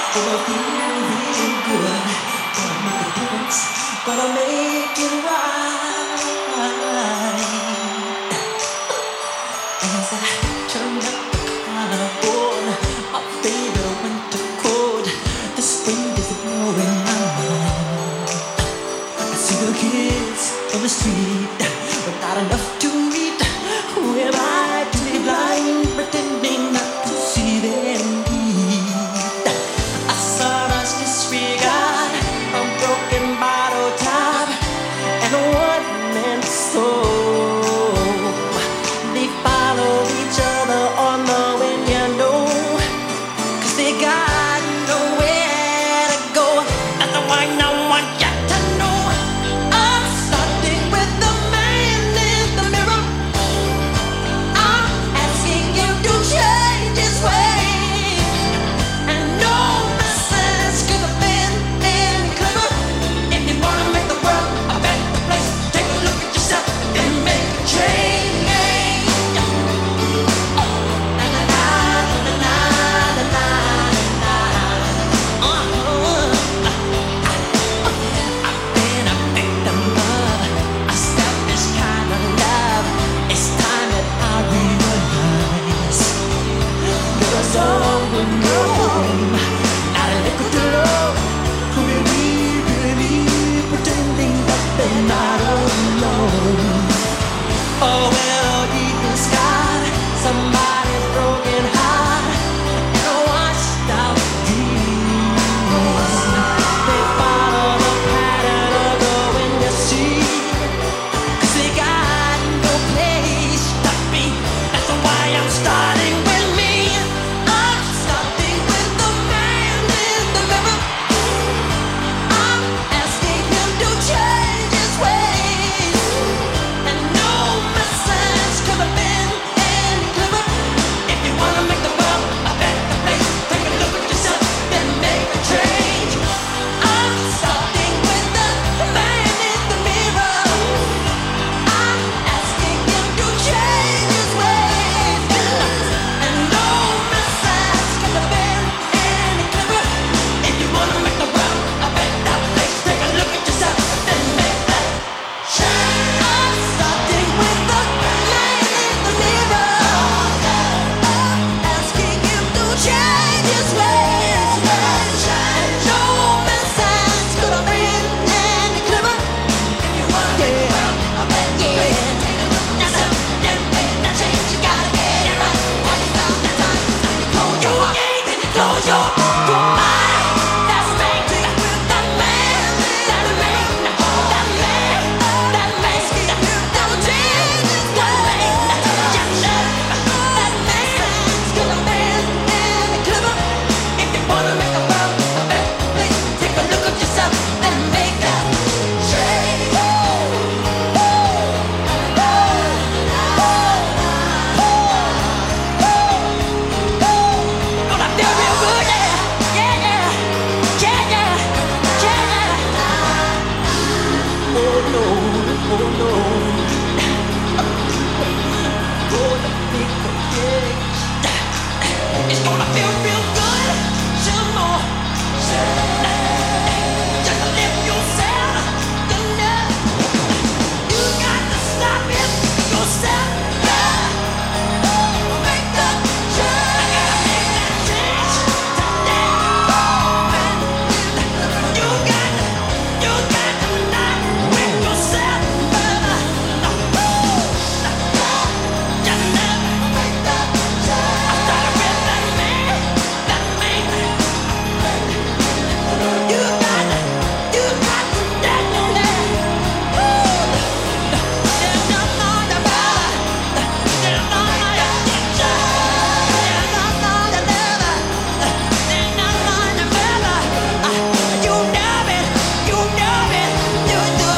Gonna feel real good. Gonna make a difference. Gonna make it right. And as I turn up the collarbone, my favorite winter coat, this wind is blowing my mind. I see the kids on the street, but not enough to eat. Who am I to be blind, pretending not to see their need? I saw us disregard a broken bottle top and a one-man soul. They follow each other on the window, 'cause they got nowhere to go. That's why I want you to know I'm starting with the man in the mirror. I'm asking him to change his ways. And no message could have been any clearer. If you wanna make the world a better place, take a look at yourself and make a change. Pretending that they're not alone. Oh, well, deep in sky, somebody's broken heart and a washed out dream. They follow the pattern of the wind you see, 'cause they got no place to be. That's why I'm starting with me. I'm starting with the man in the mirror. I'm asking him to change his ways. And no message could have been any clearer. If you wanna make the world a better place, take a look at yourself and make a change. I'm starting with the man in the mirror. I'm asking him to change his ways. And no message could have been any clearer. If you wanna make the world a better place, take a look at yourself and make that change. I'm starting with the man in the mirror. Asking him to change his ways. And no message could have been any clearer. If you wanna make the world a better place, take a look at yourself and make that change. You gotta get it right. Have you found that time? Time to close your heart and you close your mind. That's me. That man. That man. That man. That man. That will change his ways. Just love that man. Could have been any clearer. If you wanna make the world a better place, take a look at yourself and make that change. Gonna feel real good, yeah, yeah, yeah, yeah, yeah, yeah. Oh no, oh no. Gonna make a change. It's gonna feel real good. Some more. Just lift yourself. You know you got to stop it yourself. Make the change. You got to not with yourself. Just never make the change. I started with that man. You got to that on that. There's nothing about it. There's nothing about it. There's nothing about it. There's nothing about it. You know it. You know it. You do.